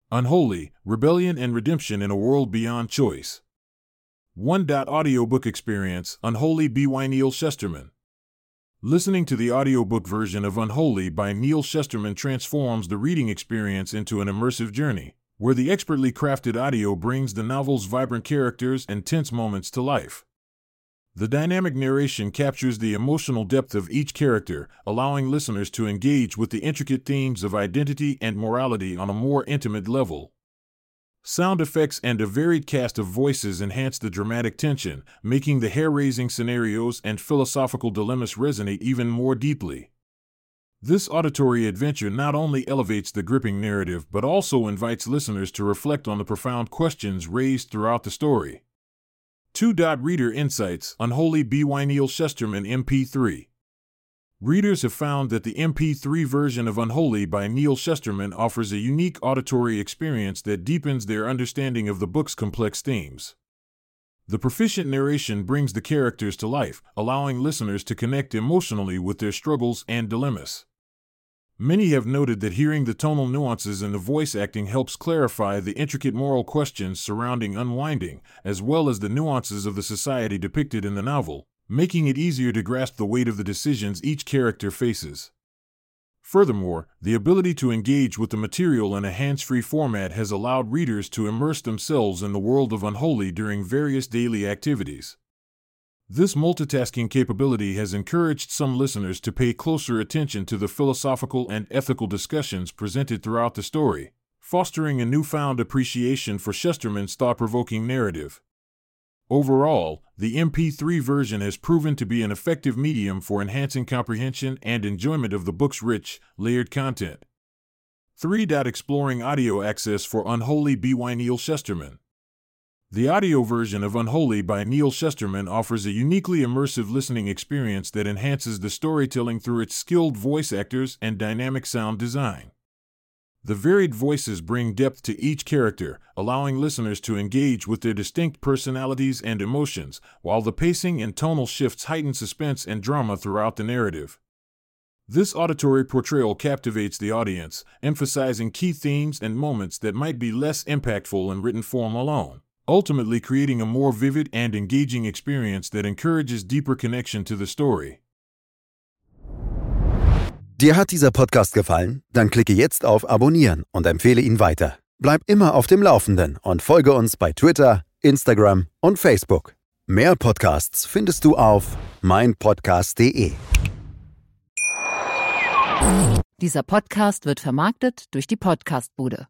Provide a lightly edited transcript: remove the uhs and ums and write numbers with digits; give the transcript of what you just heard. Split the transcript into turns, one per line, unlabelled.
Unholy, Rebellion and Redemption in a World Beyond Choice. Audiobook experience, Unholy by Neal Shusterman. Listening to the audiobook version of Unholy by Neal Shusterman transforms the reading experience into an immersive journey, where the expertly crafted audio brings the novel's vibrant characters and tense moments to life. The dynamic narration captures the emotional depth of each character, allowing listeners to engage with the intricate themes of identity and morality on a more intimate level. Sound effects and a varied cast of voices enhance the dramatic tension, making the hair-raising scenarios and philosophical dilemmas resonate even more deeply. This auditory adventure not only elevates the gripping narrative but also invites listeners to reflect on the profound questions raised throughout the story. Reader Insights, Unholy by Neal Shusterman MP3. Readers have found that the MP3 version of Unholy by Neal Shusterman offers a unique auditory experience that deepens their understanding of the book's complex themes. The proficient narration brings the characters to life, allowing listeners to connect emotionally with their struggles and dilemmas. Many have noted that hearing the tonal nuances in the voice acting helps clarify the intricate moral questions surrounding unwinding, as well as the nuances of the society depicted in the novel, making it easier to grasp the weight of the decisions each character faces. Furthermore, the ability to engage with the material in a hands-free format has allowed readers to immerse themselves in the world of Unholy during various daily activities. This multitasking capability has encouraged some listeners to pay closer attention to the philosophical and ethical discussions presented throughout the story, fostering a newfound appreciation for Shusterman's thought-provoking narrative. Overall, the MP3 version has proven to be an effective medium for enhancing comprehension and enjoyment of the book's rich, layered content. Exploring audio access for Unholy by Neal Shusterman. The audio version of Unholy by Neal Shusterman offers a uniquely immersive listening experience that enhances the storytelling through its skilled voice actors and dynamic sound design. The varied voices bring depth to each character, allowing listeners to engage with their distinct personalities and emotions, while the pacing and tonal shifts heighten suspense and drama throughout the narrative. This auditory portrayal captivates the audience, emphasizing key themes and moments that might be less impactful in written form alone, ultimately creating a more vivid and engaging experience that encourages deeper connection to the story.
Dir hat dieser Podcast gefallen? Dann klicke jetzt auf Abonnieren und empfehle ihn weiter. Bleib immer auf dem Laufenden und folge uns bei Twitter, Instagram und Facebook. Mehr Podcasts findest du auf meinpodcast.de.
Dieser Podcast wird vermarktet durch die Podcastbude.